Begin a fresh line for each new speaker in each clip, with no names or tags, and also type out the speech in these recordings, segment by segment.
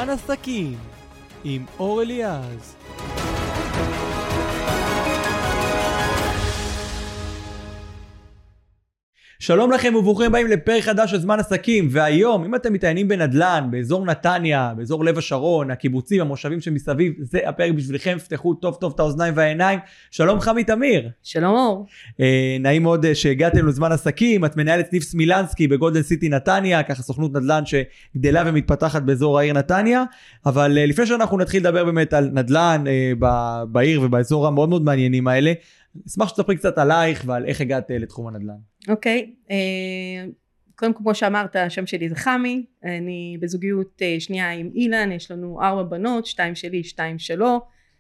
זמן עסקים עם אור אליעז. שלום לכם וברוכים הבאים לפרק חדש של זמן עסקים. והיום אם אתם מתעניינים בנדל"ן באזור נתניה, באזור לב השרון, הקיבוצים, המושבים שמסביב, זה הפרק בשבילכם. פתחו טוב טוב את האוזניים והעיניים. שלום חמי תמיר.
שלום אור.
נעים מאוד שהגעתם לזמן עסקים. את מנהלת סניף סמילנסקי בגולדן סיטי נתניה, ככה סוכנות נדל"ן שגדלה ומתפתחת באזור העיר נתניה. אבל לפני שאנחנו נתחיל לדבר באמת על נדל"ן בעיר ובאזור המאוד מאוד מעניינים האלה, אשמח שתספרי קצת עלייך ועל איך הגעת לתחום הנדל"ן.
אוקיי, קודם כמו שאמרת, השם שלי זה חמי, אני בזוגיות שנייה עם אילן, יש לנו 4 בנות, 2 שלי, 2 שלו.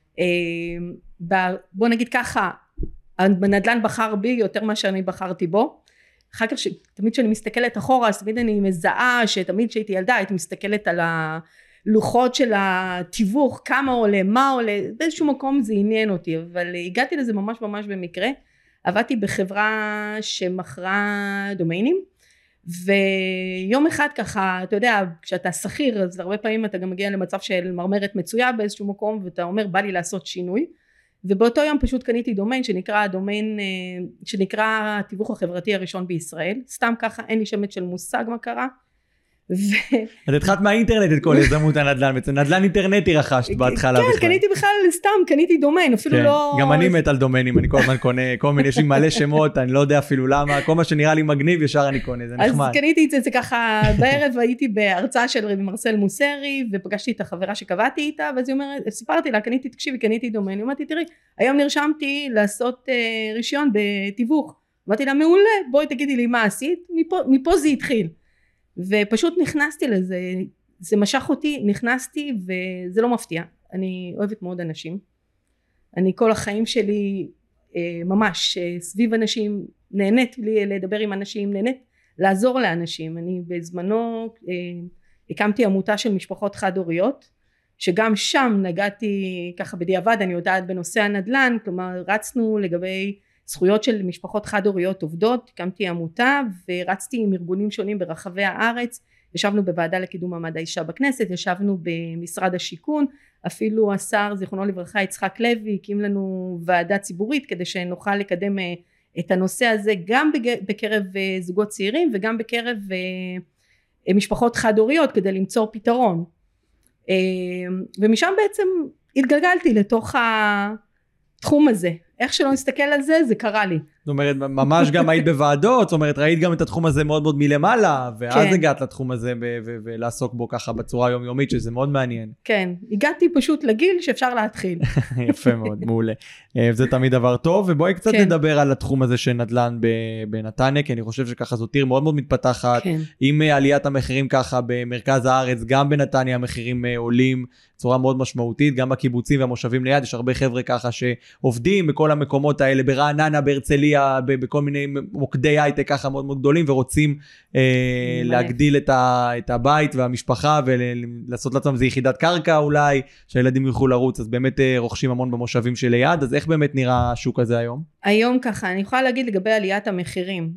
בוא נגיד ככה, הנדל"ן בחר בי יותר מאשר אני בחרתי בו. אחר כך תמיד כשאני מסתכלת אחורה, אז תמיד אני מזהה שתמיד כשהייתי ילדה הייתי מסתכלת על הלוחות של התיווך, כמה עולה, מה עולה, באיזשהו מקום זה עניין אותי, אבל הגעתי לזה ממש במקרה. עבדתי בחברה שמכרה דומיינים, ויום אחד ככה, אתה יודע, כשאתה שכיר, אז הרבה פעמים אתה גם מגיע למצב של מרמרת מצויה באיזשהו מקום, ואתה אומר, בא לי לעשות שינוי, ובאותו יום פשוט קניתי דומיין, שנקרא התיווך החברתי הראשון בישראל, סתם ככה, אין לי שמץ של מושג מה קרה,
את התחלת מהאינטרנט את כל יזמות הנדל"ן, בעצם נדל"ן אינטרנטי רכשת בהתחלה בכלל.
כן, קניתי בכלל סתם, קניתי דומיין, אפילו לא...
גם אני מת על דומיינים, אני כל הזמן קונה, כל מיני, יש לי מלא שמות, אני לא יודע אפילו למה, כל מה שנראה לי מגניב ישר אני קונה, זה נחמד.
אז קניתי את זה ככה, בערב הייתי בהרצאה של רבי מרסל מוסרי, ופגשתי את החברה שקבעתי איתה, ואז היא אומרת, סיפרתי לה, קניתי דומיין, היא אומרת, תראי, היום נרשמתי לעשות רישיון בתיווך, אמרתי לה, מעולה, בואי תגידי לי מה עשית, מפה זה התחיל. ופשוט נכנסתי לזה, זה משך אותי, נכנסתי, וזה לא מפתיע. אני אוהבת מאוד אנשים, אני כל החיים שלי ממש סביב אנשים, נהנית לי לדבר עם אנשים, נהנית לעזור לאנשים. אני בזמנו הקמתי עמותה של משפחות חד-הוריות, שגם שם נגעתי ככה בדיעבד, אני יודעת בנושא הנדל"ן, כלומר רצנו לגבי זכויות של משפחות חד-הוריות עובדות, הקמתי עמותה ורצתי עם ארגונים שונים ברחבי הארץ, ישבנו בוועדה לקידום מעמד האישה בכנסת, ישבנו במשרד השיכון, אפילו השר זיכרונו לברכה יצחק לוי הקים לנו ועדה ציבורית כדי שנוכל לקדם את הנושא הזה גם בקרב זוגות צעירים וגם בקרב משפחות חד-הוריות כדי למצוא פתרון. ומשם בעצם התגלגלתי לתוך התחום הזה. איך שלא נסתכל על זה, זה קרה לי.
זאת אומרת, ממש גם היית בוועדות, זאת אומרת, ראית גם את התחום הזה מאוד מאוד מלמעלה, ואז הגעת לתחום הזה ולעסוק בו ככה בצורה יומיומית, שזה מאוד מעניין.
כן, הגעתי פשוט לגיל שאפשר להתחיל.
יפה מאוד, מעולה. זה תמיד דבר טוב, ובואי קצת נדבר על התחום הזה של נדל"ן בנתניה, כי אני חושב שככה זאת עיר מאוד מאוד מתפתחת, עם עליית המחירים ככה במרכז הארץ, גם בנתניה המחירים עולים, צורה מאוד משמעותית, גם בקיבוצים והמושבים ליד, יש הרבה חבר'ה ככה שעובדים בכל המקומות האלה, ברעננה, בהרצליה, בכל מיני מוקדי הייטק ככה מאוד מאוד גדולים, ורוצים להגדיל את הבית והמשפחה, ולעשות לעצמם זה יחידת קרקע אולי, שהילדים יוכלו לרוץ, אז באמת רוכשים המון במושבים שליד, אז איך באמת נראה השוק הזה היום?
היום ככה, אני יכולה להגיד לגבי עליית המחירים,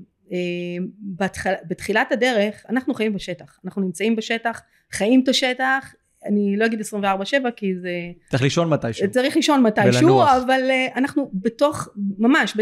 בתחילת הדרך, אנחנו חיים בשטח, אנחנו נמצאים בשטח, חיים את השטח, אני לא אגיד 24/7 כי זה...
צריך לישון מתישהו.
צריך לישון מתישהו, אבל אנחנו ממש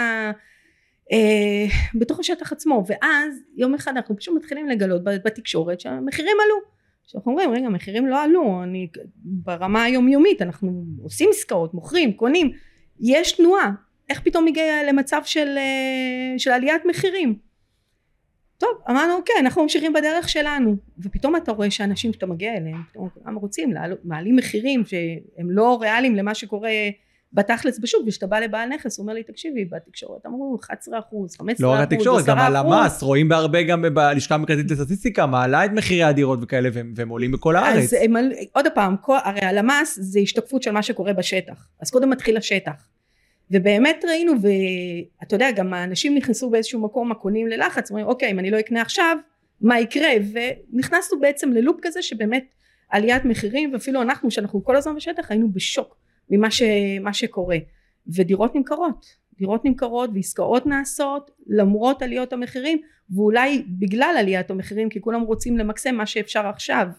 בתוך השטח עצמו, ואז יום אחד אנחנו פשוט מתחילים לגלות בתקשורת שהמחירים עלו. שאנחנו אומרים, רגע, המחירים לא עלו, ברמה היומיומית, אנחנו עושים עסקאות, מוכרים, קונים, יש תנועה, איך פתאום מגיע למצב של עליית מחירים? טוב, אמרנו, אוקיי, אנחנו ממשיכים בדרך שלנו, ופתאום אתה רואה שאנשים שאתה מגיע אליהם, פתאום הם רוצים, מעלים מחירים שהם לא ריאליים למה שקורה בתכלס בשוק, ושאתה בא לבעל נכס, הוא אומר לי, תקשיבי, בתקשורת, אמרו 11%, 15%, 10%.
לא רק התקשורת, גם על המס, רואים בהרבה גם בלשכה המרכזית לסטטיסטיקה, מעלה את מחירי הדירות וכאלה, והם עולים בכל הארץ.
אז עוד הפעם, הרי על המס זה השתקפות של מה שקורה בשטח, אז קודם מתחיל השטח. ובאמת ראינו, ואתה יודע, גם האנשים נכנסו באיזשהו מקום, הקונים ללחץ, אומרים, אוקיי, אם אני לא אקנה עכשיו, מה יקרה? ונכנסנו בעצם ללופ כזה, שבאמת עליית מחירים, ואפילו אנחנו, שאנחנו כל הזמן בשטח, היינו בשוק ממה שקורה. ודירות נמכרות, ועסקאות נעשות, למרות עליות המחירים, ואולי בגלל עליית המחירים, כי כולם רוצים למקסם מה שאפשר עכשיו.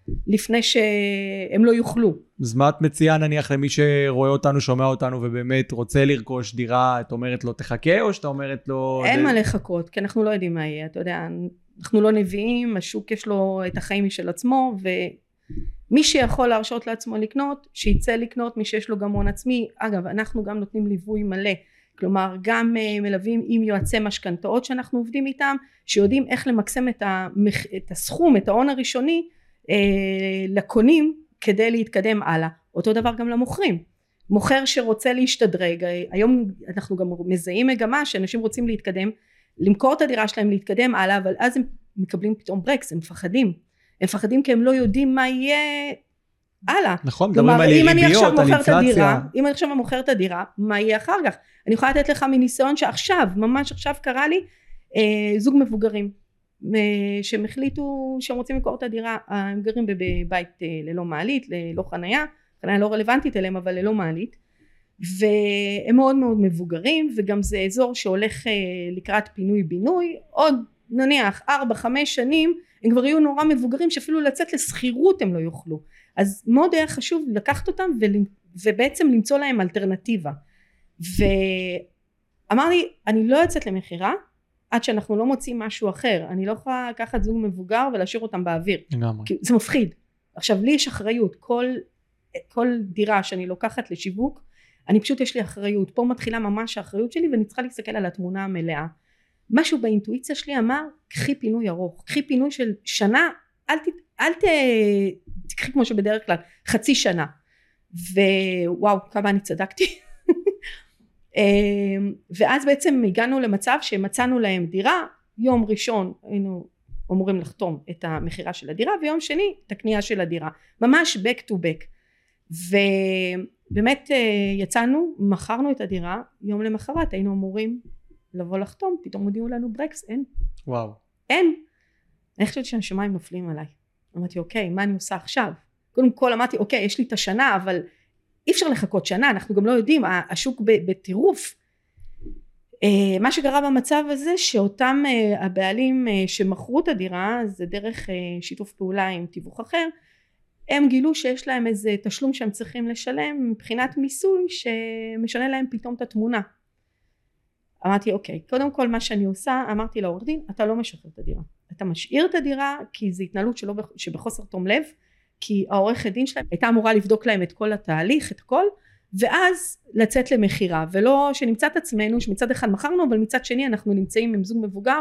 לפני שהם לא יוכלו.
אז מה את מציעה נניח למי שרואה אותנו, שומע אותנו ובאמת רוצה לרכוש דירה, את אומרת לו תחכה או שאתה אומרת לו...
אין מה לחכות, כי אנחנו לא יודעים מה יהיה, אתה יודע, אנחנו לא נביאים, השוק יש לו את החיים משל עצמו, ומי שיכול להרשות לעצמו לקנות, שיצא לקנות, מי שיש לו גם הון עצמי. אגב, אנחנו גם נותנים ליווי מלא, כלומר גם מלווים עם יועצי משכנתאות שאנחנו עובדים איתם, שיודעים איך למקסם את הסכום, את ההון הראשוני לקונים כדי להתקדם הלאה. אותו דבר גם למוכרים, מוכר שרוצה להשתדרג, היום אנחנו גם מזהים מגמה שאנשים רוצים להתקדם, למכור את הדירה שלהם, להתקדם הלאה, אבל אז הם מקבלים פתאום ברקס, הם מפחדים כי הם לא יודעים מה יהיה הלאה.
נכון, מדברים על ריביות, על אינפלציה.
אם אני עכשיו מוכר את הדירה, מה יהיה אחר כך? אני יכולה לתת לך מניסיון שעכשיו, ממש עכשיו קרה לי, זוג מבוגרים, שהם החליטו שהם רוצים למכור את הדירה, הם גרים בבית ללא מעלית, ללא חנייה, חנייה לא רלוונטית אליהם, אבל ללא מעלית, והם מאוד מאוד מבוגרים, וגם זה אזור שהולך לקראת פינוי בינוי, עוד נניח 4-5 שנים, הם כבר יהיו נורא מבוגרים, שאפילו לצאת לסחירות הם לא יוכלו, אז מאוד היה חשוב לקחת אותם, ובעצם למצוא להם אלטרנטיבה, ואמר לי, אני לא יוצאת למחירה, עד שאנחנו לא מוצאים משהו אחר, אני לא יכולה לקחת זוג מבוגר ולהשאיר אותם באוויר, כי זה מפחיד. עכשיו לי יש אחריות, כל דירה שאני לוקחת לשיווק, אני פשוט יש לי אחריות, פה מתחילה ממש האחריות שלי, ואני צריכה להסתכל על התמונה המלאה. משהו באינטואיציה שלי אמר, קחי פינוי ארוך, קחי פינוי של שנה, אל תקחי כמו שבדרך כלל, חצי שנה, ווואו, כמה אני צדקתי. ואז בעצם הגענו למצב שמצאנו להם דירה, יום ראשון היינו אמורים לחתום את המחירה של הדירה, ויום שני את הקנייה של הדירה, ממש back to back, ובאמת יצאנו, מכרנו את הדירה, יום למחרת היינו אמורים לבוא לחתום, פתאום הודיעו לנו ברקס, אין.
וואו.
אין. אני חושבת שהשמיים נופלים עליי, אמרתי אוקיי, מה אני עושה עכשיו? קודם כל אמרתי אוקיי, יש לי את השנה, אבל אי אפשר לחכות שנה, אנחנו גם לא יודעים, השוק בטירוף. מה שקרה במצב הזה, שאותם הבעלים שמכרו את הדירה, זה דרך שיתוף פעולה עם תיווך אחר, הם גילו שיש להם איזה תשלום שהם צריכים לשלם, מבחינת מיסוי, שמשנה להם פתאום את התמונה. אמרתי אוקיי, קודם כל מה שאני עושה, אמרתי לעורך דין, אתה לא משחרר את הדירה, אתה משאיר את הדירה, כי זו התנהלות שבחוסר תום לב, כי העורכת דין שלהם הייתה אמורה לבדוק להם את כל התהליך, את הכל, ואז לצאת למחירה, ולא שנמצא את עצמנו, שמצד אחד מכרנו, אבל מצד שני אנחנו נמצאים עם זוג מבוגר,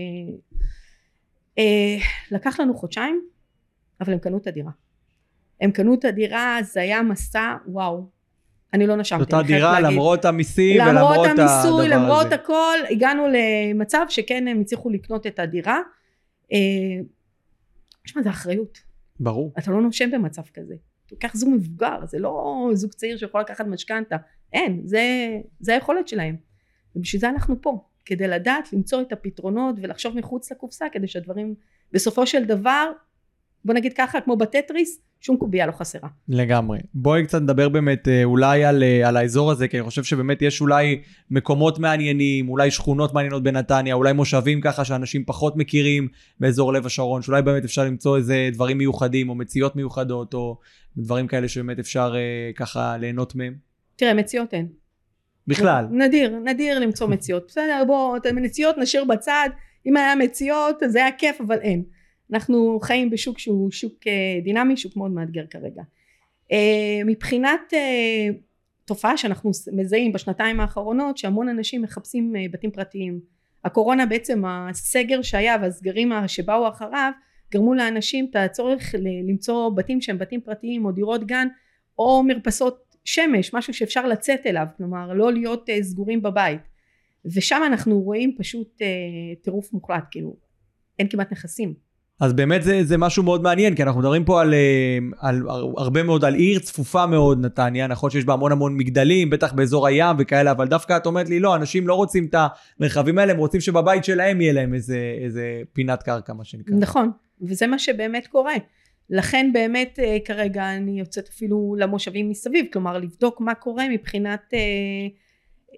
לקח לנו חודשיים, אבל הם קנו את הדירה. הם קנו את הדירה, זה היה מסע, וואו, אני לא נשמתי.
אותה דירה, למרות המיסים, ולמרות
המיסוי, למרות הכל, הגענו למצב שכן הם הצליחו לקנות את הדירה. יש מה, זה אחריות.
ברור.
אתה לא נושם במצב כזה. אתה לוקח זוג מבוגר, זה לא זוג צעיר שיכול לקחת משכנתה. אין, זה היכולת שלהם. ובשביל זה אנחנו פה, כדי לדעת, למצוא את הפתרונות, ולחשוב מחוץ לקופסה, כדי שהדברים, בסופו של דבר, בוא נגיד ככה, כמו בטטריס, שום קובייה לא חסרה.
לגמרי. בואי קצת נדבר באמת אולי על האזור הזה, כי אני חושב שבאמת יש אולי מקומות מעניינים, אולי שכונות מעניינות בנתניה, אולי מושבים ככה שאנשים פחות מכירים באזור לב השרון, שאולי באמת אפשר למצוא איזה דברים מיוחדים, או מציאות מיוחדות, או דברים כאלה שבאמת אפשר ככה ליהנות מהם.
תראה, מציאות אין.
בכלל.
נדיר למצוא מציאות. בסדר, בוא, מציאות נשאיר בצד, אם היה מציאות, זה היה כיף, אבל אין. אנחנו חיים בשוק שהוא שוק דינמי, שוק מאוד מאתגר כרגע. מבחינת תופעה שאנחנו מזהים בשנתיים האחרונות, שהמון אנשים מחפשים בתים פרטיים. הקורונה בעצם, הסגר שהיה והסגרים שבאו אחריו, גרמו לאנשים את הצורך למצוא בתים שהם בתים פרטיים, או דירות גן, או מרפסות שמש, משהו שאפשר לצאת אליו, כלומר לא להיות סגורים בבית. ושם אנחנו רואים פשוט טירוף מוחלט, כאילו אין כמעט נכסים.
אז באמת זה משהו מאוד מעניין, כי אנחנו מדברים פה על הרבה מאוד, על עיר צפופה מאוד נתניה, נכון שיש בה המון מגדלים, בטח באזור הים וכאלה, אבל דווקא את אומרת לי, לא, אנשים לא רוצים את המרחבים האלה, הם רוצים שבבית שלהם יהיה להם איזה פינת קרקע, מה שנקרא.
נכון, וזה מה שבאמת קורה. לכן באמת כרגע אני יוצאת אפילו למושבים מסביב, כלומר לבדוק מה קורה מבחינת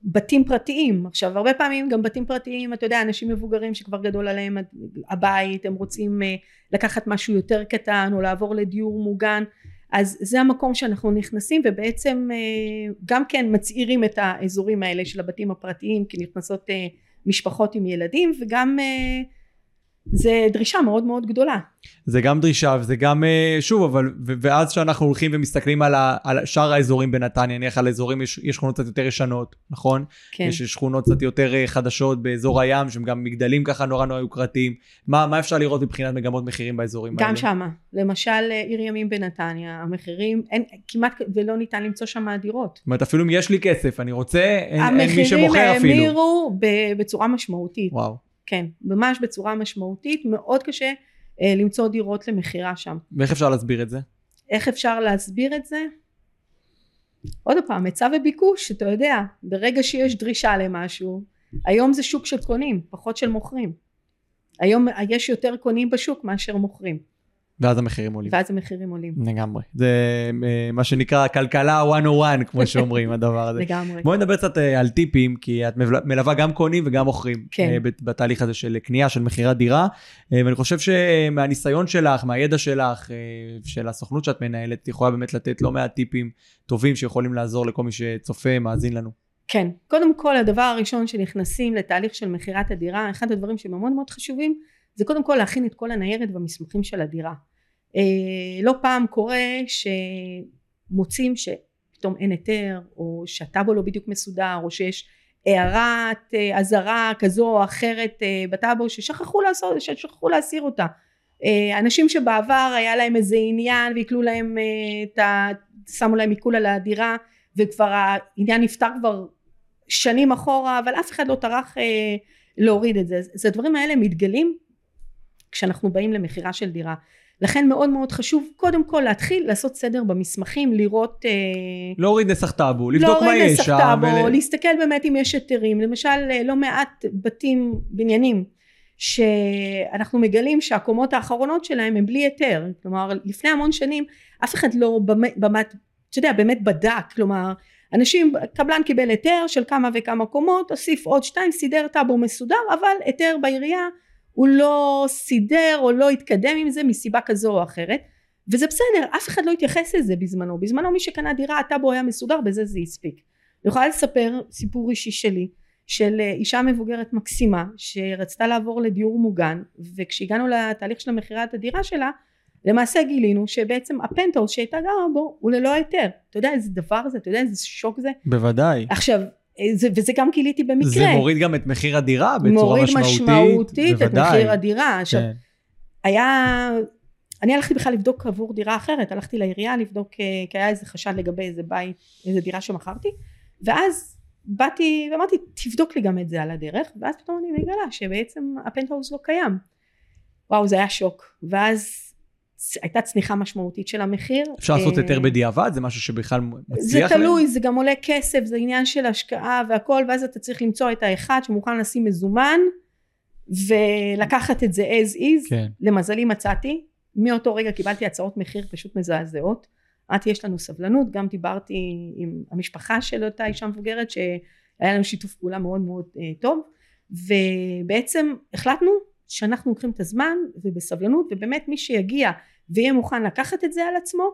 בתים פרטיים. עכשיו הרבה פעמים גם בתים פרטיים, אתה יודע, אנשים מבוגרים שכבר גדול עליהם הבית, הם רוצים לקחת משהו יותר קטן או לעבור לדיור מוגן, אז זה המקום שאנחנו נכנסים, ובעצם גם כן מצעירים את האזורים האלה של הבתים הפרטיים, כי נכנסות משפחות עם ילדים, וגם זה דרישה מאוד מאוד גדולה.
זה גם דרישה, וזה גם, שוב, אבל, ואז שאנחנו הולכים ומסתכלים על שאר האזורים בנתניה, נניח על אזורים, יש שכונות קצת יותר ישנות, נכון? כן. יש שכונות קצת יותר חדשות באזור הים, שהם גם מגדלים ככה נורא נורא יוקרתיים. מה אפשר לראות מבחינת מגמות מחירים באזורים האלה?
גם שמה. למשל, עיר ימים בנתניה, המחירים, אין, כמעט ולא ניתן למצוא שם דירות.
זאת אומרת, אפילו אם יש לי כסף, אני רוצה, אין מי שמוכר אפילו.
המחירים האמירו בצורה משמעותית.
וואו.
כן, ממש בצורה משמעותית, מאוד קשה למצוא דירות למחירה שם.
ואיך אפשר להסביר את זה?
איך אפשר להסביר את זה? עוד פעם, היצע וביקוש, אתה יודע, ברגע שיש דרישה למשהו, היום זה שוק של קונים, פחות של מוכרים. היום יש יותר קונים בשוק מאשר מוכרים.
ואז המחירים עולים.
ואז המחירים עולים.
לגמרי. זה מה שנקרא כלכלה 101, כמו שאומרים, הדבר הזה.
לגמרי.
בואי נדבר קצת על טיפים, כי את מלווה גם קונים וגם מוכרים. כן. בתהליך הזה של קנייה, של מחירת דירה. ואני חושב שמהניסיון שלך, מהידע שלך, של הסוכנות שאת מנהלת, את יכולה באמת לתת לא מעט טיפים טובים שיכולים לעזור לכל מי שצופה, מאזין לנו.
כן. קודם כל, הדבר הראשון שנכנסים לתהליך של מחירת הדירה, אחד הדברים שמאוד מאוד חשובים, זה קודם כל להכין את כל הניירת והמסמכים של הדירה. לא פעם קורה שמוצאים שפתאום אין היתר, או שהטאבו לא בדיוק מסודר, או שיש הערת אזהרה כזו או אחרת בטאבו ששכחו להסיר אותה. אנשים שבעבר היה להם איזה עניין ועיקלו להם, שמו להם עיקול על הדירה, וכבר העניין נפתר כבר שנים אחורה, אבל אף אחד לא טרח להוריד את זה. אז הדברים האלה מתגלים כשאנחנו באים למחירה של דירה. לכן מאוד מאוד חשוב קודם כל להתחיל לעשות סדר במסמכים, לראות,
להוריד נסח טאבו, לבדוק מה יש שם,
להסתכל באמת אם יש היתרים. למשל לא מעט בניינים שאנחנו מגלים שהקומות האחרונות שלהם הם בלי היתר, כלומר לפני המון שנים אף אחד לא באמת בדק, כלומר קבלן קיבל היתר של כמה וכמה קומות, הוסיף עוד 2, סידר טאבו מסודר, אבל היתר בעירייה הוא לא סידר או לא התקדם עם זה מסיבה כזו או אחרת, וזה בסדר, אף אחד לא התייחס לזה בזמנו מי שקנה דירה, הטאבו היה מסודר, בזה זה הספיק. אני יכולה לספר סיפור אישי שלי, של אישה מבוגרת מקסימה, שרצתה לעבור לדיור מוגן, וכשהגענו לתהליך של מחירת הדירה שלה, למעשה גילינו שבעצם הפנטהאוס שהייתה גרה בו, הוא ללא היתר. אתה יודע איזה דבר זה? אתה יודע איזה שוק זה?
בוודאי.
עכשיו, וזה גם גיליתי במקרה.
זה מוריד גם את מחיר הדירה בצורה משמעותית.
מוריד משמעותית את מחיר הדירה. עכשיו, אני הלכתי בכלל לבדוק עבור דירה אחרת, הלכתי לעירייה לבדוק, כי היה איזה חשד לגבי איזה בית, איזה דירה שמכרתי, ואז באתי ואמרתי, תבדוק לי גם את זה על הדרך, ואז פתאום אני מגלה שבעצם הפנטהאוס לא קיים. וואו, זה היה שוק. ואז הייתה צניחה משמעותית של המחיר.
אפשר לעשות יותר בדיעבד? זה משהו שבכלל מצליח?
זה תלוי, זה גם עולה כסף, זה עניין של השקעה והכל, ואז אתה צריך למצוא את האחד שמוכן לשים מזומן, ולקחת את זה as is. כן. למזלי מצאתי, מאותו רגע קיבלתי הצעות מחיר פשוט מזעזעות, אמרתי יש לנו סבלנות, גם דיברתי עם המשפחה של אותה אישה מבוגרת, שהיה לנו שיתוף פעולה מאוד מאוד טוב, ובעצם החלטנו שאנחנו לוקחים את הזמן ובסבלנות, ובאמת מי שיגיע ויהיה מוכן לקחת את זה על עצמו,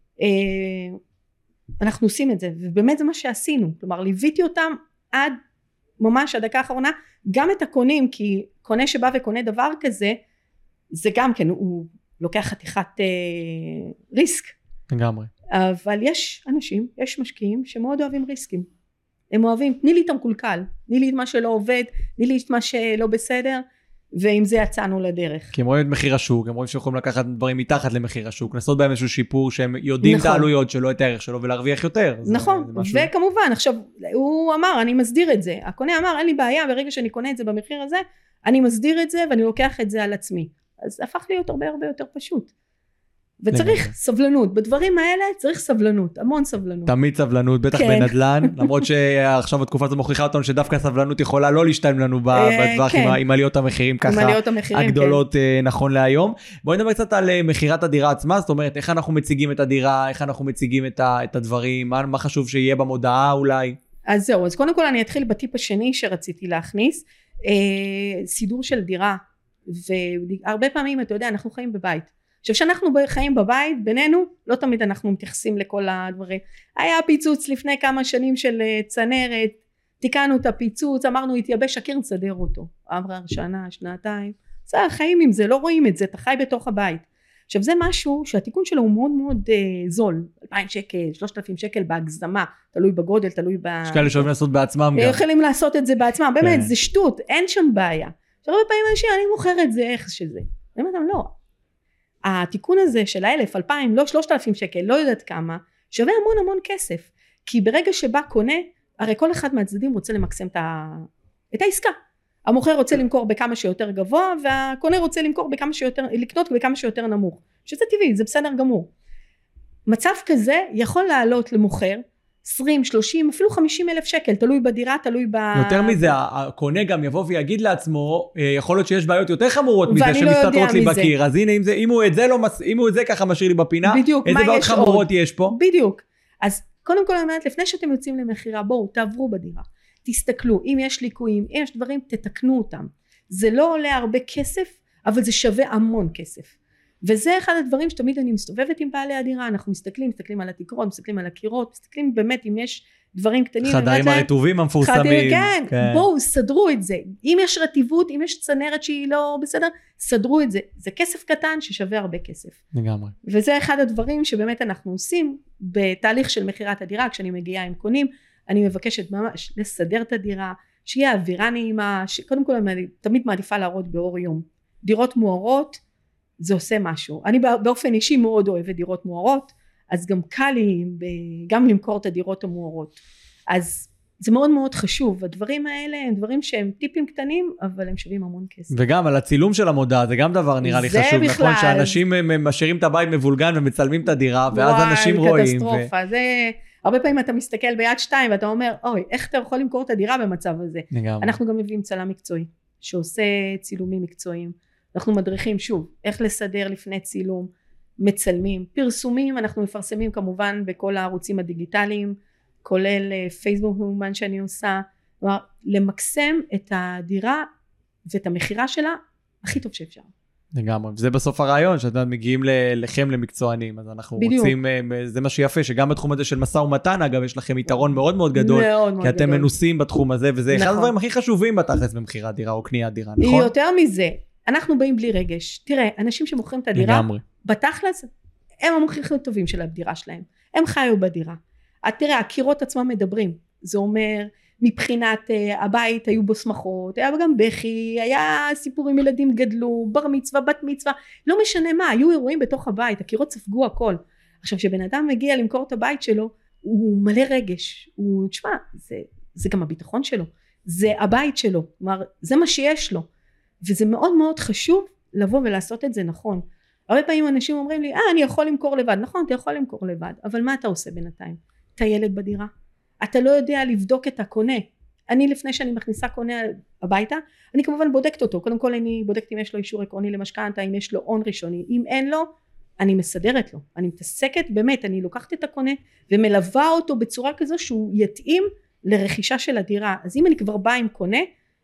אנחנו עושים את זה, ובאמת זה מה שעשינו, כלומר ליוויתי אותם עד ממש הדקה האחרונה, גם את הקונים, כי קונה שבא וקונה דבר כזה, זה גם כן, הוא לוקח חתיכת ריסק.
לגמרי.
אבל יש אנשים, יש משקיעים שמאוד אוהבים ריסקים. הם אוהבים, תני לי את המקולקל, תני לי את מה שלא עובד, תני לי את מה שלא בסדר, ועם זה יצאנו לדרך.
כי הם רואים את מחיר השוק, הם רואים שיכולים לקחת דברים מתחת למחיר השוק, לעשות בהם איזשהו שיפור שהם יודעים נכון. את העלויות שלו, את הערך שלו, ולהרוויח יותר.
נכון, זה וכמובן, עכשיו, הוא אמר, אני מסדיר את זה. הקונה אמר, אין לי בעיה, ברגע שאני קונה את זה במחיר הזה, אני מסדיר את זה, ואני לוקח את זה על עצמי. אז הפך להיות הרבה הרבה יותר פשוט. וצריך סבלנות, בדברים האלה צריך סבלנות, המון סבלנות.
תמיד סבלנות, בטח בנדל"ן, למרות שעכשיו התקופה הזאת מוכיחה אותנו שדווקא סבלנות יכולה לא להשתלם לנו בטווח עם עליות המחירים ככה הגדולות נכון להיום. בואי נדבר קצת על מחירת הדירה עצמה, זאת אומרת איך אנחנו מציגים את הדירה, איך אנחנו מציגים את הדברים, מה חשוב שיהיה במודעה אולי?
אז זהו, אז קודם כל אני אתחיל בטיפ השני שרציתי להכניס, סידור של דירה, והרבה פעמים אתה יודע אנחנו חיים בבית, עכשיו שאנחנו חיים בבית בינינו לא תמיד אנחנו מתייחסים לכל הדברים, היה פיצוץ לפני כמה שנים של צנרת, תיקנו את הפיצוץ, אמרנו התייבש הקיר נסדר אותו, עברה שנה שנתיים, זה החיים עם זה, לא רואים את זה, אתה חי בתוך הבית. עכשיו זה משהו שהתיקון שלו הוא מאוד מאוד זול, 2,000 שקל, 3,000 שקל בהגזמה, תלוי בגודל, תלוי
יש כאלה שאוהבים לעשות בעצמם גם.
יכולים לעשות את זה בעצמם, באמת זה שטות, אין שם בעיה. עכשיו הרבה פעמים אנשים, אני מוכר את זה איך שזה, אני אומרת לא, התיקון הזה של 1,000, 2,000, לא 3,000 שקל, לא יודעת כמה, שווה המון המון כסף, כי ברגע שבא קונה, הרי כל אחד מהצדדים רוצה למקסם את העסקה, המוכר רוצה למכור בכמה שיותר גבוה, והקונה רוצה לקנות בכמה שיותר נמוך, שזה טבעי, זה בסדר גמור. מצב כזה יכול לעלות למוכר 20, 30, אפילו 50,000 שקל, תלוי בדירה, תלוי
יותר מזה, הקונה גם יבוא ויגיד לעצמו, יכול להיות שיש בעיות יותר חמורות מזה, שמסתתרות לי בקיר, אז הנה, אם הוא את זה ככה משאיר לי בפינה, איזה בעיות חמורות יש פה?
בדיוק. אז קודם כל, לפני שאתם יוצאים למחירה, בואו, תעברו בדירה. תסתכלו, אם יש ליקויים, אם יש דברים, תתקנו אותם. זה לא עולה הרבה כסף, אבל זה שווה המון כסף. וזה אחד הדברים שתמיד אני מסתובבת עם בעלי הדירה, אנחנו מסתכלים על התקרות, מסתכלים על הקירות, מסתכלים באמת אם יש דברים קטנים.
חדרים הרטובים המפורסמים.
כן, בואו, סדרו את זה. אם יש רטיבות, אם יש צנרת שהיא לא בסדר, סדרו את זה. זה כסף קטן ששווה הרבה כסף.
לגמרי.
וזה אחד הדברים שבאמת אנחנו עושים בתהליך של מחירת הדירה, כשאני מגיעה עם קונים, אני מבקשת ממש לסדר את הדירה, שיהיה אווירה נעימה, שקודם כל אני תמיד מעדיפה להראות באור יום. דירות מוארות, זה עושה משהו. אני באופן אישי מאוד אוהבת דירות מוארות, אז גם קל לי גם למכור את הדירות המוארות. אז זה מאוד מאוד חשוב. הדברים האלה הם דברים שהם טיפים קטנים, אבל הם שווים המון כסף.
וגם על הצילום של המודעה, זה גם דבר נראה לי חשוב. נכון, שאנשים משאירים את הבית מבולגן ומצלמים את הדירה, ואז אנשים רואים.
וואי, קטסטרופה. זה... הרבה פעמים אתה מסתכל ביד 2 ואתה אומר, אוי, איך אתה יכול למכור את הדירה במצב הזה? אנחנו גם מביאים צלם מקצועי, שעושה צילומים מקצועיים. אנחנו מדריכים שוב, איך לסדר לפני צילום, מצלמים, פרסומים, אנחנו מפרסמים כמובן בכל הערוצים הדיגיטליים, כולל פייסבוק כמובן שאני עושה, למקסם את הדירה ואת המחירה שלה הכי טוב שאפשר.
לגמרי, וזה בסוף הרעיון, שאתם מגיעים לכם למקצוענים, אז אנחנו רוצים, זה מה שיפה, שגם בתחום הזה של משא ומתן, אגב, יש לכם יתרון מאוד מאוד גדול, כי אתם מנוסים בתחום הזה, וזה אחד הדברים הכי חשובים בתכלס במחירת דירה או קניית דירה, נכון?
יותר מזה, אנחנו באים בלי רגש, תראה, אנשים שמוכרים את הדירה, בתכלס, הם המוכרים הכי טובים של הדירה שלהם, הם חיו בדירה, תראה, הקירות עצמם מדברים, זה אומר, מבחינת הבית היו בו שמחות, היה גם בכי, היה סיפורים ילדים גדלו, בר מצווה, בת מצווה, לא משנה מה, היו אירועים בתוך הבית, הקירות ספגו הכל. עכשיו שבן אדם מגיע למכור את הבית שלו, הוא מלא רגש, הוא, תשמע, זה גם הביטחון שלו, זה הבית שלו, כלומר, זה מה שיש לו, וזה מאוד מאוד חשוב לבוא ולעשות את זה נכון. הרבה פעמים אנשים אומרים לי, אני יכול למכור לבד, נכון, אתה יכול למכור לבד, אבל מה אתה עושה בינתיים? אתה ילד בדירה? אתה לא יודע לבדוק את הקונה. אני לפני שאני מכניסה קונה הביתה, אני כמובן בודקת אותו. קודם כל אני בודקת אם יש לו אישור עקרוני למשכנתא, אם יש לו הון ראשוני. אם אין לו, אני מסדרת לו. אני מתעסקת באמת, אני לוקחת את הקונה ומלווה אותו בצורה כזו שהוא יתאים לרכישה של הדירה. אז אם אני כבר באה עם קונה,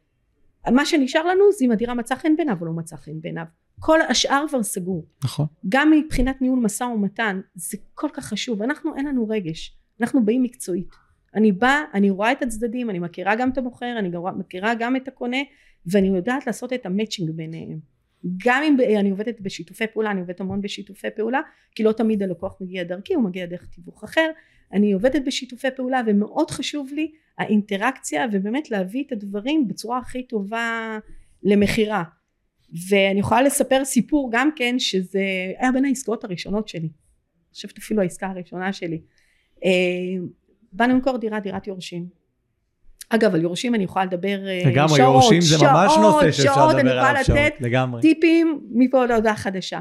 מה שנשאר לנו זה אם הדירה מצא חן בעיניו או לא מצא חן בעיניו. כל השאר כבר סגור.
נכון.
גם מבחינת ניהול משא ומתן, זה כל כך חשוב. אין לנו רגש. אנחנו באים מקצועית. אני באה, אני רואה את הצדדים, אני מכירה גם את המוכר, אני מכירה גם את הקונה, ואני יודעת לעשות את המאצ'ינג ביניהם. גם אם אני עובדת בשיתופי פעולה, אני עובדת המון בשיתופי פעולה, כי לא תמיד הלקוח מגיע דרכי, הוא מגיע דרך תיווך אחר, אני עובדת בשיתופי פעולה, ומאוד חשוב לי האינטראקציה, ובאמת להביא את הדברים בצורה הכי טובה למחירה. ואני יכולה לספר סיפור גם כן, שזה היה בין העסקאות הראשונות שלי. אני חושבת אפילו העסקה הראשונה שלי. באנו למכור דירת יורשים. אגב, על יורשים אני יכולה לדבר
שעות, יורשים זה ממש נושא שאפשר לדבר עליו שעות,
לגמרי. טיפים מפה להודעה חדשה.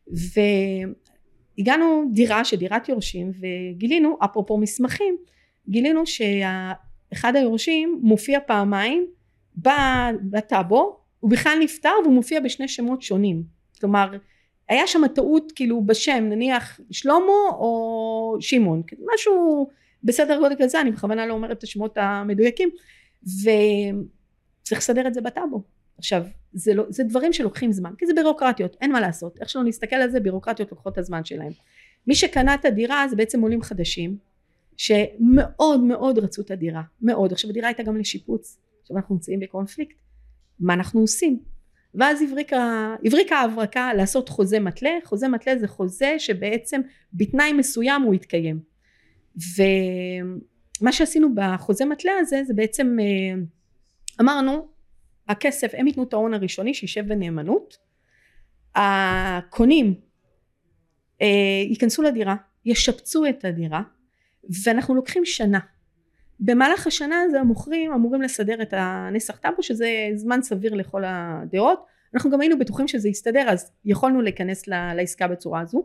והגענו דירת יורשים, וגילינו, אפרופו מסמכים, גילינו שאחד היורשים מופיע פעמיים בטאבו, הוא בכלל נפטר והוא מופיע בשני שמות שונים. כלומר, היה שם טעות כאילו בשם, נניח שלמה או שמעון, משהו בסדר גודל כזה, אני בכוונה לא אומרת את השמות המדויקים, וצריך לסדר את זה בטאבו. עכשיו, זה דברים שלוקחים זמן, כי זה בירוקרטיות, אין מה לעשות, איך שלא נסתכל על זה, בירוקרטיות לוקחות את הזמן שלהם. מי שקנה את הדירה זה בעצם עולים חדשים, שמאוד מאוד רצו את הדירה, מאוד. עכשיו הדירה הייתה גם לשיפוץ, עכשיו אנחנו נמצאים בקונפליקט, מה אנחנו עושים? ואז הבריקה ההברקה לעשות חוזה מתלה, חוזה מתלה זה חוזה שבעצם בתנאי מסוים הוא יתקיים. ומה שעשינו בחוזה מתלה הזה, זה בעצם אמרנו, הכסף, הם ייתנו את ההון הראשוני שישב בנאמנות, הקונים ייכנסו לדירה, ישפצו את הדירה, ואנחנו לוקחים שנה. במהלך השנה הזה המוכרים אמורים לסדר את הנסח טאבו, שזה זמן סביר לכל הדעות. אנחנו גם היינו בטוחים שזה יסתדר, אז יכולנו להיכנס לעסקה בצורה הזו,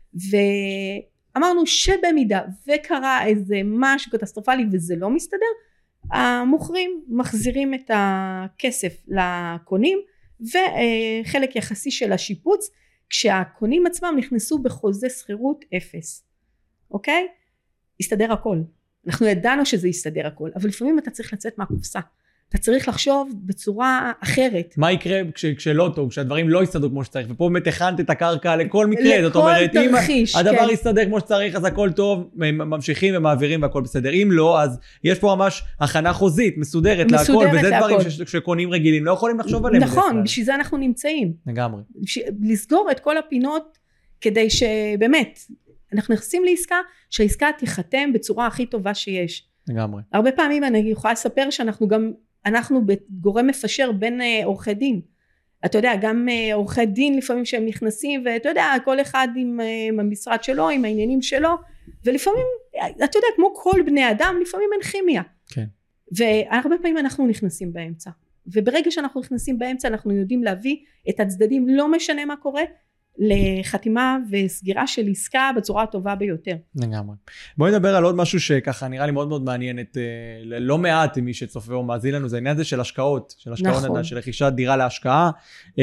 ואמרנו שבמידה וקרה איזה משהו קטסטרופלי וזה לא מסתדר, המוכרים מחזירים את הכסף לקונים, וחלק יחסי של השיפוץ, כשהקונים עצמם נכנסו בחוזה שכירות 0. אוקיי? יסתדר הכל. אנחנו ידענו שזה יסתדר הכל, אבל לפעמים אתה צריך לצאת מהקופסה. אתה צריך לחשוב בצורה אחרת.
מה יקרה כשלא טוב, כשהדברים לא יסתדרו כמו שצריך, ופה באמת הכנת את הקרקע לכל מקרה, זאת אומרת, אם הדבר יסתדר כמו שצריך, אז הכל טוב, ממשיכים ומעבירים והכל בסדר. אם לא, אז יש פה ממש הכנה חוזית, מסודרת להכל, וזה דברים שקונים רגילים, לא יכולים לחשוב עליהם.
נכון, בשביל זה אנחנו נמצאים.
לגמרי.
לסגור את כל הפינות, כדי שבאמת, אנחנו נכנסים לעסקה, שהעסקה תיחתם בצורה הכי טובה שיש.
לגמרי.
הרבה פעמים אני יכולה לספר שאנחנו גם, אנחנו בגורם מפשר בין עורכי דין. אתה יודע, גם עורכי דין לפעמים שהם נכנסים, ואתה יודע, כל אחד עם המשרד שלו, עם העניינים שלו, ולפעמים, אתה יודע, כמו כל בני אדם, לפעמים אין כימיה.
כן.
והרבה פעמים אנחנו נכנסים באמצע. וברגע שאנחנו נכנסים באמצע, אנחנו יודעים להביא את הצדדים, לא משנה מה קורה, לחתימה וסגירה של עסקה בצורה הטובה ביותר.
לגמרי. בואי נדבר על עוד משהו שככה נראה לי מאוד מאוד מעניין את לא מעט מי שצופה או מאזין לנו, זה העניין הזה של השקעות,
נכון.
של רכישת דירה להשקעה.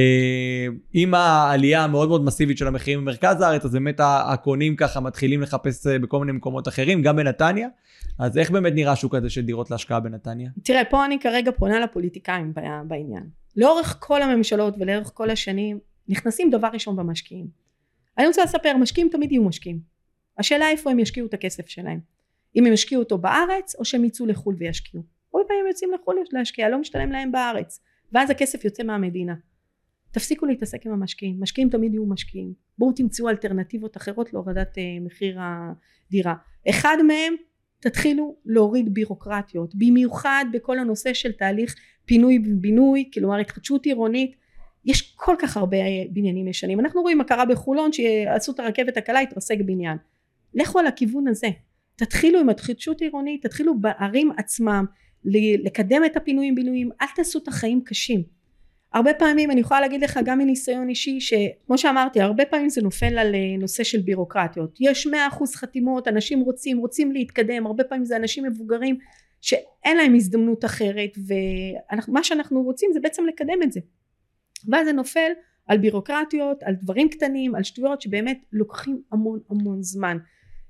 עם העלייה המאוד מאוד מסיבית של המחירים במרכז הארץ, אז באמת הקונים ככה מתחילים לחפש בכל מיני מקומות אחרים, גם בנתניה. אז איך באמת נראה השוק הזה של דירות להשקעה בנתניה?
תראה, פה אני כרגע פונה לפוליטיקאים בעניין. לאורך כל הממשלות ולאורך כל השנים, נכנסים דבר ראשון במשקיעים. אני רוצה לספר, משקיעים תמיד יהיו משקיעים. השאלה איפה הם ישקיעו את הכסף שלהם. אם הם ישקיעו אותו בארץ, או שהם יצאו לחול וישקיעו. הרבה פעמים הם יוצאים לחול להשקיע, לא משתלם להם בארץ. ואז הכסף יוצא מהמדינה. תפסיקו להתעסק עם המשקיעים. משקיעים תמיד יהיו משקיעים. בואו תמצאו אלטרנטיבות אחרות להורדת מחיר הדירה. אחד מהם, תתחילו להוריד בירוקרטיות. במיוחד בכל הנושא של תהליך פינוי ובינוי, כלומר התחדשות עירונית. יש כל כך הרבה בניינים ישנים. אנחנו רואים מה קרה בחולון, שעשו את הרכבת הקלה, התרסק בניין. לכו על הכיוון הזה. תתחילו עם התחדשות עירונית, תתחילו בערים עצמם, לקדם את הפינויים בינויים, אל תעשו את החיים קשים. הרבה פעמים, אני יכולה להגיד לך גם מניסיון אישי, שכמו שאמרתי, הרבה פעמים זה נופל על נושא של בירוקרטיות. יש 100% חתימות, אנשים רוצים להתקדם, הרבה פעמים זה אנשים מבוגרים, שאין להם הזדמנות אחרת, ומה שאנחנו רוצים זה בעצם לקדם את זה. ואז זה נופל על בירוקרטיות, על דברים קטנים, על שטויות שבאמת לוקחים המון זמן.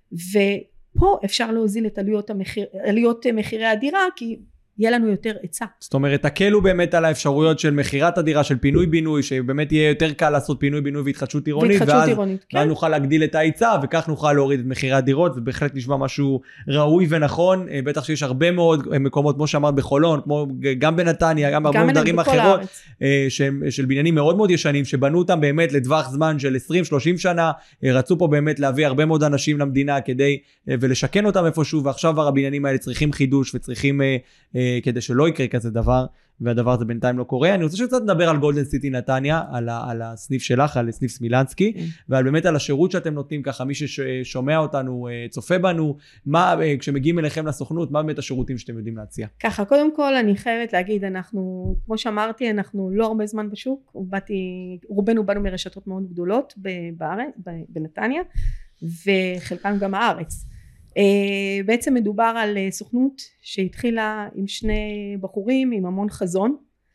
ופה אפשר להוזיל את עלויות מחירי הדירה, כי יהיה לנו יותר היצע.
זאת אומרת, תקלו באמת על האפשרויות של מחירת הדירה, של פינוי-בינוי, שבאמת יהיה יותר קל לעשות פינוי-בינוי והתחדשות עירונית, ואז נוכל להגדיל את ההיצע, וכך נוכל להוריד את מחירי הדירות, זה בהחלט נשמע משהו ראוי ונכון, בטח שיש הרבה מאוד מקומות, כמו שאמרת בחולון, כמו גם בנתניה, גם בהרבה דברים אחרות, של בניינים מאוד מאוד ישנים, שבנו אותם באמת לטווח זמן של 20-30 שנה, רצו פה באמת להביא הרבה מאוד אנשים למדינה, כדי ולשכן אותם איפשהו, ועכשיו הבניינים האלה צריכים חידוש וצריכים כדי שלא יקרה כזה דבר, והדבר הזה בינתיים לא קורה. אני רוצה שקצת לדבר על גולדן סיטי נתניה, על הסניף שלך, על סניף סמילנסקי, ועל באמת על השירות שאתם נותנים ככה, מי ששומע אותנו, צופה בנו, כשמגיעים אליכם לסוכנות, מה באמת השירותים שאתם יודעים להציע?
ככה, קודם כל אני חייבת להגיד, אנחנו, כמו שאמרתי, אנחנו לא הרבה זמן בשוק, רובנו באנו מרשתות מאוד גדולות בארץ, בנתניה, וחלקנו גם הארץ. בעצם מדובר על סוכנות שהתחילה עם שני בחורים עם המון חזון,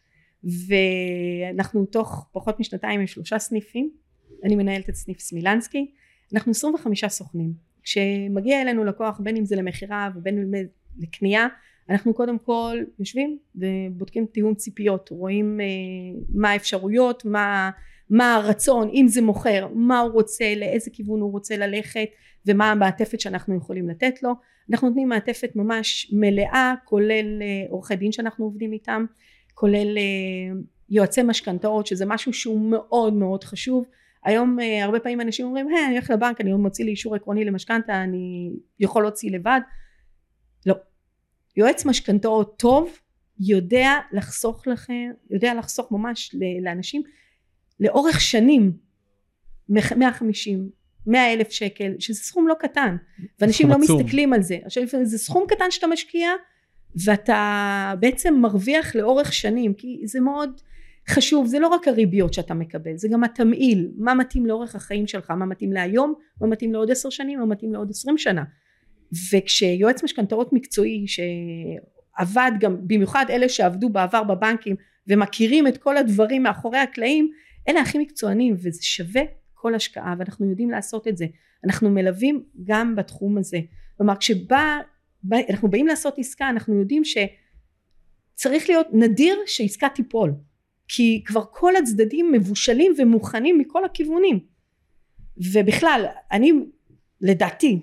ואנחנו תוך פחות משנתיים עם 3 סניפים. אני מנהלת את סניף סמילנסקי. אנחנו 25 סוכנים, כשמגיע אלינו לקוח, בין אם זה למחירה ובין אם לקנייה, אנחנו קודם כל יושבים ובודקים תיאום ציפיות, רואים מה האפשרויות, מה הרצון, אם זה מוכר, מה הוא רוצה, לאיזה כיוון הוא רוצה ללכת, ומה המעטפת שאנחנו יכולים לתת לו. אנחנו נותנים מעטפת ממש מלאה, כולל עורכי דין שאנחנו עובדים איתם, כולל יועצי משכנתאות, שזה משהו שהוא מאוד מאוד חשוב. היום הרבה פעמים אנשים אומרים, אני הולך לבנק, אני מוציא לי אישור עקרוני למשכנתה, אני יכול להוציא לבד. לא. יועץ משכנתאות טוב יודע לחסוך לכם, יודע לחסוך ממש לאנשים לאורך שנים, 150, 100,000 שקל, שזה סכום לא קטן, ואנשים לא מסתכלים על זה. עכשיו זה סכום קטן שאתה משקיע, ואתה בעצם מרוויח לאורך שנים, כי זה מאוד חשוב, זה לא רק הריביות שאתה מקבל, זה גם התמעיל, מה מתאים לאורך החיים שלך, מה מתאים להיום, מה מתאים לעוד 10 שנים, מה מתאים לעוד 20 שנה. וכשיועץ משכנתאות מקצועי שעבד גם, במיוחד אלה שעבדו בעבר בבנקים ומכירים את כל הדברים מאחורי הקלעים, אלה הכי מקצוענים, וזה שווה כל השקעה, ואנחנו יודעים לעשות את זה. אנחנו מלווים גם בתחום הזה. כלומר, אנחנו באים לעשות עסקה, אנחנו יודעים שצריך להיות נדיר שעסקה תיפול, כי כבר כל הצדדים מבושלים ומוכנים מכל הכיוונים. ובכלל, אני לדעתי,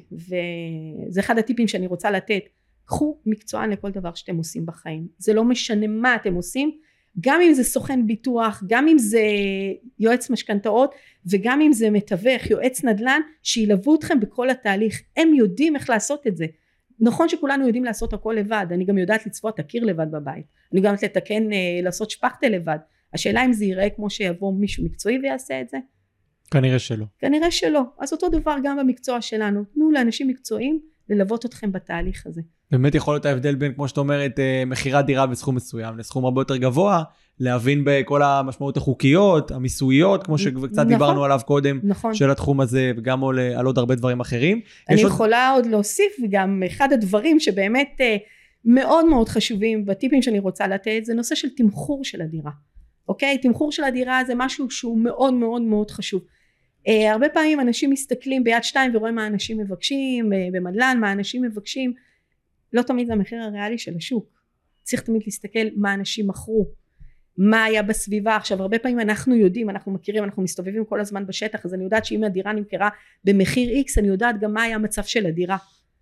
וזה אחד הטיפים שאני רוצה לתת, קחו מקצוען לכל דבר שאתם עושים בחיים. זה לא משנה מה אתם עושים, גם אם זה סוכן ביטוח, גם אם זה יועץ משכנתאות, וגם אם זה מתווך, יועץ נדל"ן, שילוו אתכם בכל התהליך. הם יודעים איך לעשות את זה. נכון שכולנו יודעים לעשות הכל לבד, אני גם יודעת לצבוע את הקיר לבד בבית, אני גם לתקן, לעשות שפכטה לבד. השאלה אם זה ייראה כמו שיבוא מישהו מקצועי ויעשה את זה?
כנראה שלא.
כנראה שלא. אז אותו דבר גם במקצוע שלנו. תנו לאנשים מקצועיים ללוות אתכם בתהליך הזה. באמת
יכול להיות ההבדל בין, כמו שאת אומרת, מחירת דירה בסכום מסוים, לסכום הרבה יותר גבוה, להבין בכל המשמעות החוקיות, המיסויות, כמו שקצת דיברנו עליו קודם, של התחום הזה, וגם על עוד הרבה דברים אחרים.
אני יכולה עוד להוסיף, וגם אחד הדברים שבאמת מאוד מאוד חשובים, בטיפים שאני רוצה לתת, זה נושא של תמחור של הדירה. אוקיי? תמחור של הדירה זה משהו שהוא מאוד מאוד מאוד חשוב. הרבה פעמים אנשים מסתכלים ביד 2 ורואים מה אנשים מבקשים, במדלן מה אנשים מבקשים, לא תמיד זה המחיר הריאלי של השוק. צריך תמיד להסתכל מה אנשים מכרו, מה היה בסביבה. עכשיו הרבה פעמים אנחנו יודעים, אנחנו מכירים, אנחנו מסתובבים כל הזמן בשטח, אז אני יודעת שאם הדירה נמכרה במחיר X, אני יודעת גם מה היה המצב של הדירה.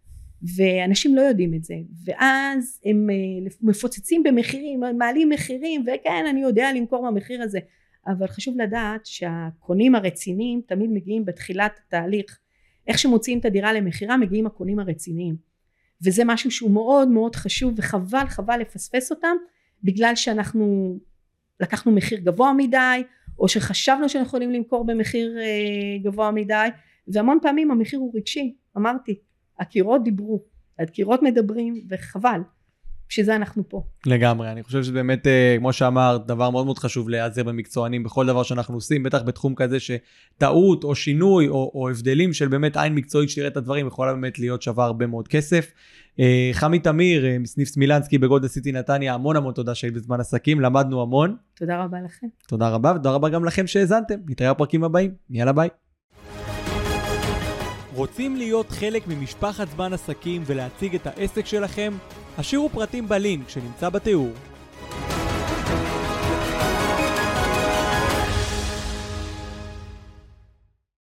ואנשים לא יודעים את זה, ואז הם מפוצצים במחירים, מעלים מחירים, וכן אני יודע למכור במחיר הזה. אבל חשוב לדעת שהקונים הרציניים תמיד מגיעים בתחילת התהליך. איך שמוציאים את הדירה למחירה מגיעים הקונים הרציניים, וזה משהו שהוא מאוד מאוד חשוב, וחבל לפספס אותם, בגלל שאנחנו לקחנו מחיר גבוה מדי, או שחשבנו שאנחנו יכולים למכור במחיר גבוה מדי, והמון פעמים המחיר הוא רגשי. אמרתי, הקירות דיברו, הקירות מדברים, וחבל. שזה אנחנו פה.
לגמרי, אני חושב שבאמת, כמו שאמרת, דבר מאוד מאוד חשוב להיעזר במקצוענים, בכל דבר שאנחנו עושים, בטח בתחום כזה שטעות או שינוי או הבדלים של באמת עין מקצועית שתראה את הדברים, יכולה באמת להיות שווה הרבה מאוד כסף. חמי תמיר, מסניף סמילנסקי בגולדה סיטי נתניה, המון תודה שהיית בזמן עסקים, למדנו המון.
תודה רבה לכם.
תודה רבה, ותודה רבה גם לכם שהאזנתם. נתראה בפרקים הבאים, יאללה ביי. רוצים להיות חלק ממשפחת זמן עסקים ולהציג את העסק שלכם? השאירו פרטים בלינק שנמצא בתיאור.